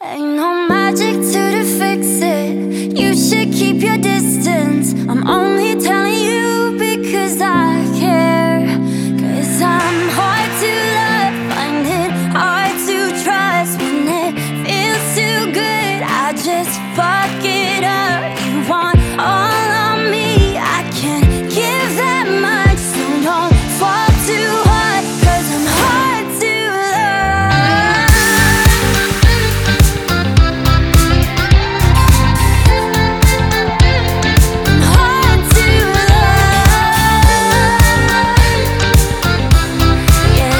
Ain't no magic to fix it. You should keep your distance. I'm only telling you because I care. 'Cause I'm hard to love, find it hard to trust. When it feels too good, I just fuck it up. You want all of me, I can't give that much. So don't fall too hard, 'cause I'm hard to love. I'm hard to love. Yeah.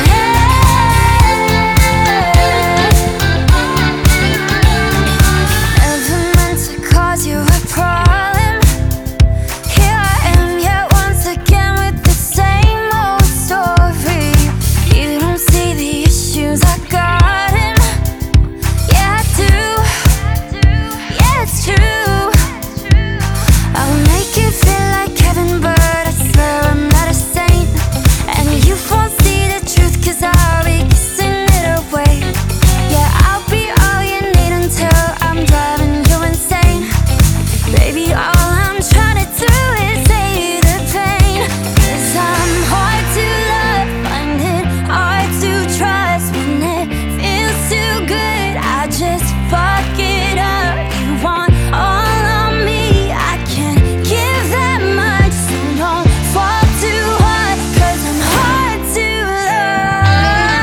Never meant to cause you a problem. Here I am yet once again with the same old story. You don't see the issues I got him. Yeah, I do. Yeah, it's true. I'll make you feel like Kevin Bird. I swear I'm not a saint. And you won't see the truth, 'cause I'll be kissing it away. Yeah, I'll be all you need until I'm driving you insane. Baby, all I'm trying to do is save the pain. 'Cause I'm hard to love, find it hard to trust. When it feels too good, I just fuck it up. You want all of me, I can't give that much. So don't fall too hard, 'cause I'm hard to love.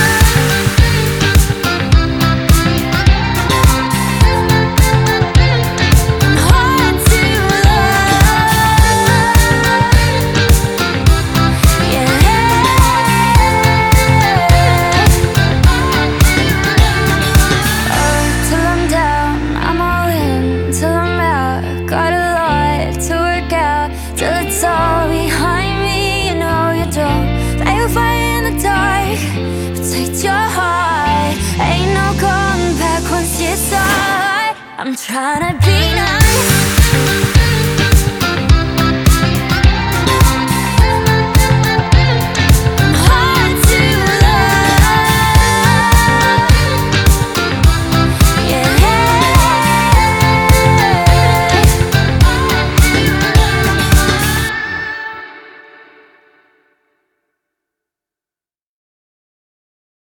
I'm hard to love. Yeah. Till I'm down, I'm all in. Till I'm out, got a lot to work out. Till it's all behind me, you know you don't play with fire in the dark. Protect your heart, ain't no going back once you start. I'm trying to be nice.